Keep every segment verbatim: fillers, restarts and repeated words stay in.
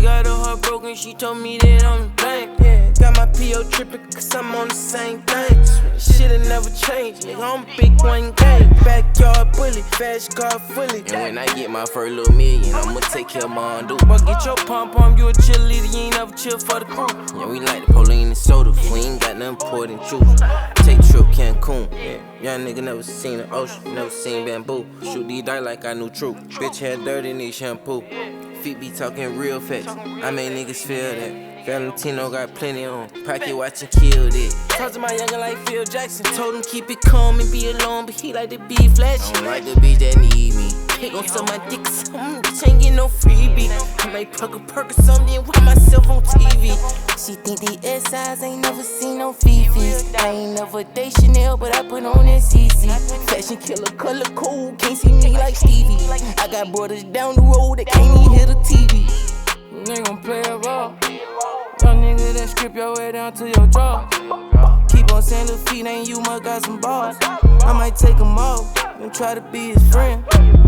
got her heart broken, she told me that I'm to blame. Yeah, got my P O trippin' cause I'm on the same thing. Shit'll never change, nigga, I'm big one gang. Backyard bully, fast car fully. And when I get my first little million, I'ma take care of my undo. But get your pom-pom, you a cheerleader, you ain't never chill for the crew. Yeah, we like the Pauline and soda, we ain't got nothing poured in juice. Take trip Cancun, yeah. Young nigga never seen the ocean, never seen bamboo. Shoot these dirt like I knew true. Bitch had dirty, need shampoo. Feet be talking real facts, I made niggas feel that. Valentino got plenty on, pocket watch and killed it. Talk to my youngin' like Phil Jackson, told him keep it calm and be alone, but he like to be flashy. I don't like the bitch that need me. He gon' suck my dick or something, bitch ain't get no freebie. I might pluck a perk or something, watch myself on T V. She think the S Is ain't never seen no Fifis. I ain't never date Chanel, but I put on that C C. Fashion killer, color cool, can't see me like Stevie. I got brothers down the road that can't even hear the T V. Nigga gon' play a role. Young nigga that strip your way down to your jaw. Keep on saying little feet, ain't you must got some balls. I might take him off and try to be his friend.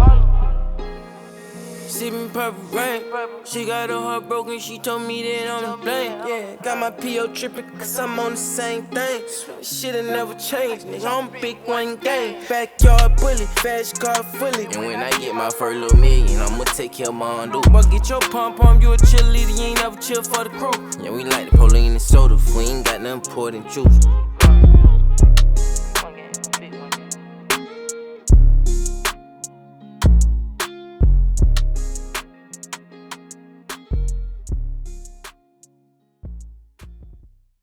Sippin' purple rain. She got her heart broken, she told me that I'm to blame. Yeah, got my P O trippin' cause I'm on the same thing. Shit'll never change, nigga, I'm big one gang. Backyard bully, fast car fully. And when I get my first little million, I'ma take care of my undo. But get your pom-pom, you a cheerleader, you ain't never chill for the crew. Yeah, we like the Pauline and soda, we ain't got nothing poured in juice.